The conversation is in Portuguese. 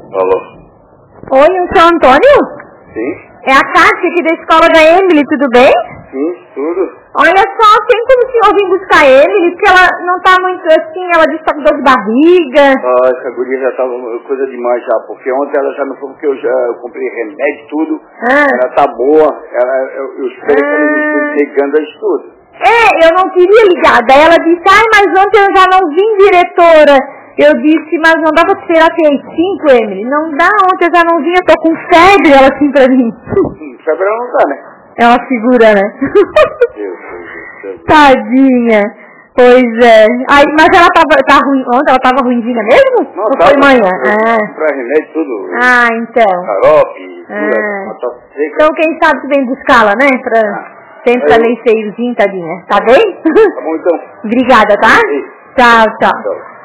Alô? Oi, o seu Antônio? Sim? É a Kátia aqui da escola da Emily, tudo bem? Sim, tudo. Olha só, tem como o senhor vir buscar a Emily, porque ela não tá muito assim, ela disse que tá com dor de barriga. Ah, essa guria já tava coisa demais já, porque ontem ela já não foi, porque eu comprei remédio, tudo. Ela tá boa, eu espero que ela não esteja negando a estudo. Eu não queria ligar. Daí ela disse, mas ontem eu já não vim, diretora. Eu disse, mas não dá pra esperar até as 5, Emily. Não dá, ontem eu já não vim, eu tô com febre, ela assim pra mim. Febre ela não tá, né? É uma figura, né? Deus. Tadinha. Pois é. Aí, mas ela tá ruim, ontem ela tava ruimzinha mesmo? Não, ou tava, foi manhã? comprar remédio, tudo. Então. Xarope, tudo, tá seca. Então quem sabe tu vem buscá-la, né? Sempre pra ler feiozinho, tadinha. Tá bem? Tá bom então. Obrigada, tá? Sim. Tchau.